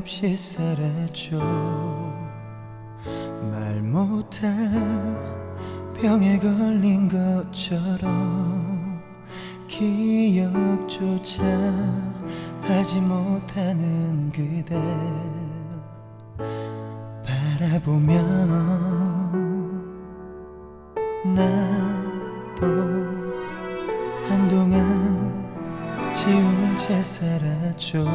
없이 살았죠. 말 못할 병에 걸린 것처럼 기억조차 하지 못하는 그댈 바라보면 나도 한동안 지운 채 살았죠.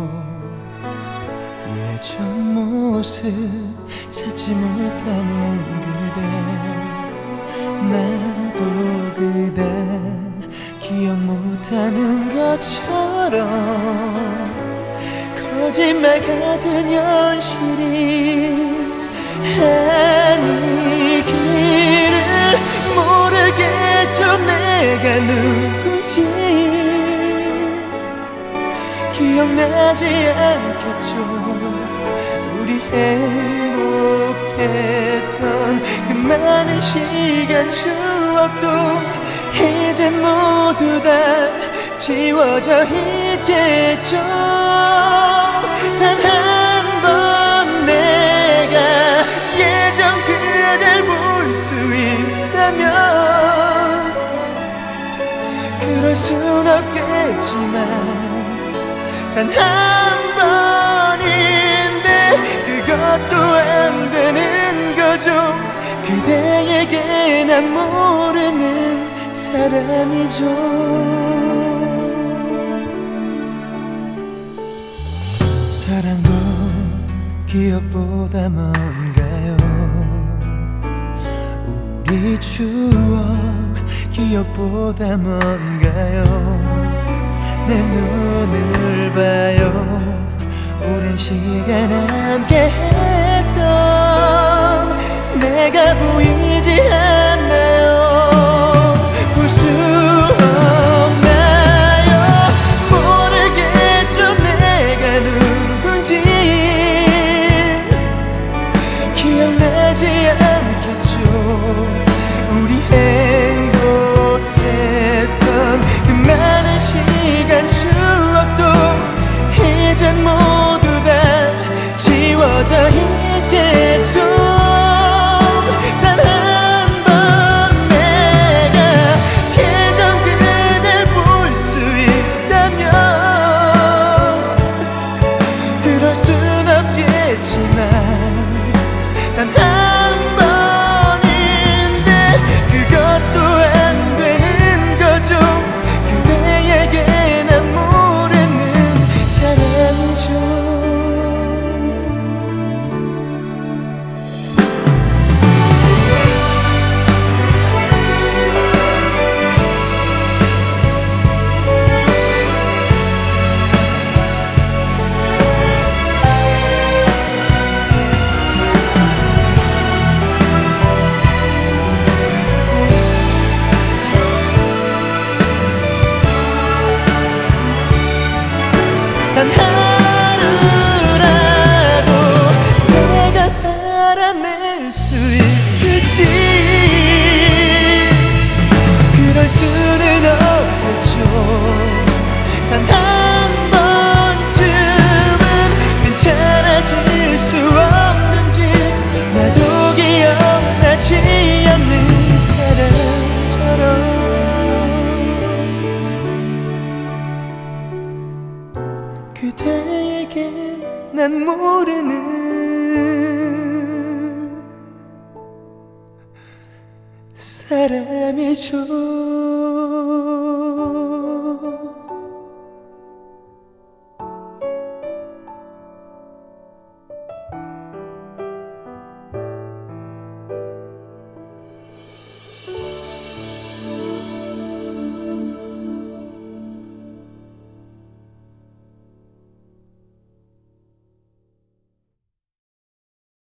예전 모습 찾지 못하는 그대, 나도 그대 기억 못하는 것처럼 거짓말 같은 현실이 아니기를 모르겠죠. 내가 누군지 기억나지 않겠죠. 우리 행복했던 그 많은 시간 추억도 이젠 모두 다 지워져 있겠죠. 단 한 번 내가 예전 그댈 볼 수 있다면 그럴 순 없겠지만 단 한 번인데 그것도 안 되는 거죠. 그대에게 난 모르는 사람이죠. 사랑도 기억보다 먼가요. 우리 추억 기억보다 먼가요. 내 눈을 봐요. 오랜 시간 함께 했던 내가 보이지 않나요? 볼 수 없나요? 모르겠죠. 내가 누군지 기억나지 않겠죠. 우리 행복했던 그 많은 시간 추억도 이젠 모두 다 지워져 있겠죠. 단 한 번 내가 예전 그댈 볼 수 있다면 그럴 순 없겠지만 단 한 번인데 그것도 안 되는 거죠. 그대에게 난 모르는 사람이죠. 단 하루라도 내가 살아낼 수 있을지 그럴 수는 없겠죠. 단 한 번쯤은 괜찮아질 수 없는지 나도 기억나지 않는 사람처럼 그대에게 난 모르는 사람이죠.